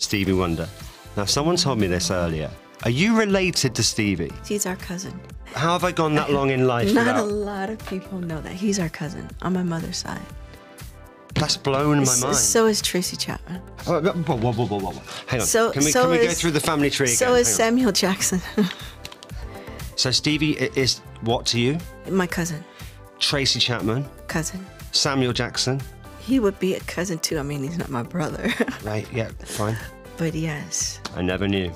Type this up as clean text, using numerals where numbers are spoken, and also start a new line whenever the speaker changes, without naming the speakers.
Stevie Wonder. Now, someone told me this earlier. Are you related to Stevie?
He's our cousin.
How have I gone that long in life
Not
without...
a lot of people know that. He's our cousin on my mother's side.
That's blown my mind.
So is Tracy Chapman.
Oh, whoa. Hang on.
So-
can we
so
go
is-
through the family tree again?
So is
Hang on.
Samuel Jackson.
So Stevie is what to you?
My cousin.
Tracy Chapman,
Cousin.
Samuel Jackson.
He would be a cousin too. I mean, he's not my brother.
Right, yeah, fine.
But yes.
I never knew.